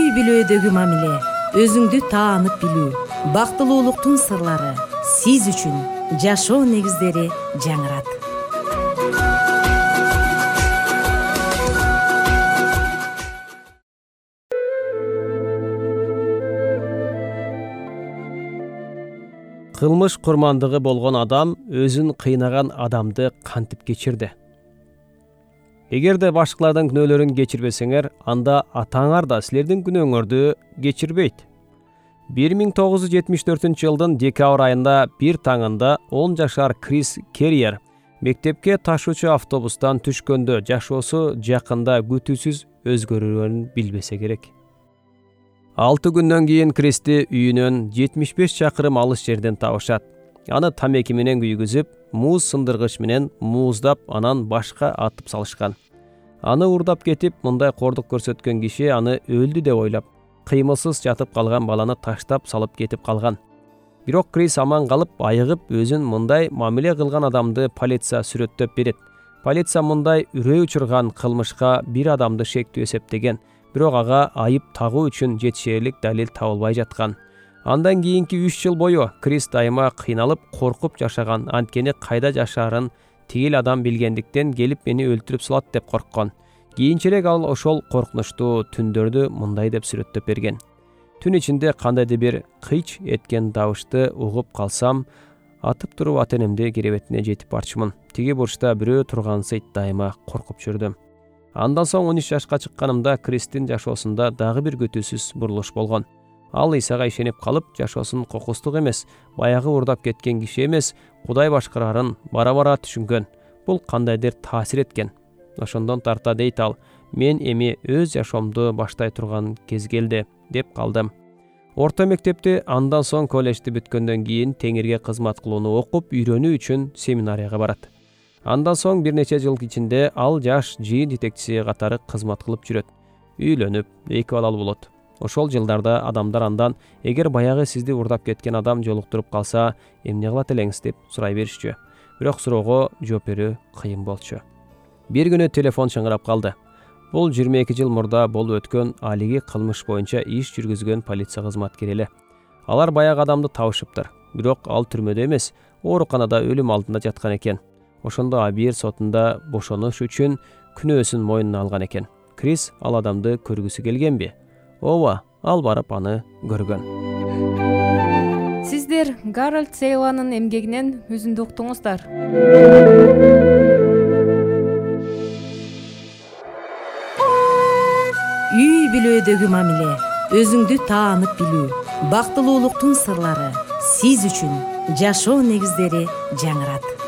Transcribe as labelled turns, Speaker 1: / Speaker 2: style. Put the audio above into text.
Speaker 1: бүлөөдөгү мамиле, өзүңдү таанып билүү, бактылуулуктун сырлары, сиз үчүн жашоо негиздери жаңырат.
Speaker 2: Кылмыш курмандыгы болгон адам өзүн кыйнаган адамды кантип кечирди? Эгерде башкалардын күнөөлөрүн кечирбесеңер, анда атаңар да силердин күнөөңөрдү кечирбейт. 1974-жылдын декабрь айында бир таңында 10 жашар Крис Керриер мектепке ташуучу автобустан түшкөндө жашоосу жакында күтүүсүз өзгөрүүнү билбесе керек. 6 күндөн кийин Кристи үйүнөн 75 чакырым алыс жерден табышат. Аны тамеки менен күйгүзүп, муз сындыргыч менен мууздап, анан башка атып салышкан. Аны урдап кетип, мындай кордук көрсөткөн киши аны өлдү деп ойлоп, кыймылсыз жатып калган баланы таштап салып кетип калган. Бирок Крис аман калып, айыгып, өзүн мындай мамиле кылган адамды полиция сүрөттөп берет. Полиция мындай үрөй учурган кылмышка бир адамды шектүү эсептеген, бирок ага айып тагуу үчүн жетишерлик далил табылбай жаткан. Андан кийинки 3 жыл бою Крис дайыма кыйналып, коркуп жашаган, анткени кайда жашаарын тигил адам билгендиктен келип мени өлтүрүп салат деп корккон. Кийинчерээк ал ошол коркунучтуу түндөрдү мындай деп сүрөттөп берген. Түн ичинде кандайдыр бир кыйч эткен дабышты угуп калсам, атып туруп ата энемди керебетине жетип барчумун. Тиги бурчта бирөө тургансыйт, дайыма коркуп жүрдүм. Андан соң 13 жашка чыкканымда Кристин жашоосунда дагы бир күтүүсүз бурулуш болгон. Ал Исага ишенип калып, жашоосун кокустук эмес, баягы урдап кеткен киши эмес, Кудай башкарарын бара-бара түшүнгөн. Бул кандайдыр таасир эткен. Ошондон тарта дейт ал, мен эми өз жашоомду баштай турган кез келди, деп калдым. Орто мектепти, андан соң колледжди бүткөндөн кийин теңирге кызмат кылууну окуп, үйрөнүү үчүн семинарияга барат. Андан соң бир нече жыл ичинде ал жаш жыйын жетекчиси катары кызмат кылып жүрөт. Үйлөнүп, 2 балалы болот. Ошол жылдарда адамдар андан, эгер баягы сизди урдап кеткен адам жолуктуруп калса, эмне кылат элеңиз деп сурай беришчү. Бирок суроого жооп берүү кыйын болчу. Бир күнү телефон чыңгырап калды. Бул 22 жыл мурда болуп өткөн алиги кылмыш боюнча иш жүргүзгөн полиция кызматкери эле. Алар баягы адамды табышыптыр. Бирок ал түрмөдө эмес, ооруканада өлүм алдында жаткан экен. Ошондо Абир сотунда бошоnuş үчүн күнөөсүн мойнуна алган экен. Крис ал адамды көргүсү келгенби? Ооба, ал барып аны көргөн.
Speaker 3: Сиздер Гарольд Сейланын эмгегинен үзүндү уктуңуздар.
Speaker 1: Үй бүлөөдөгү мамиле, өзүңдү таанып билүү, бактылуулуктун сырлары, сиз үчүн жашоо негиздери жаңырат.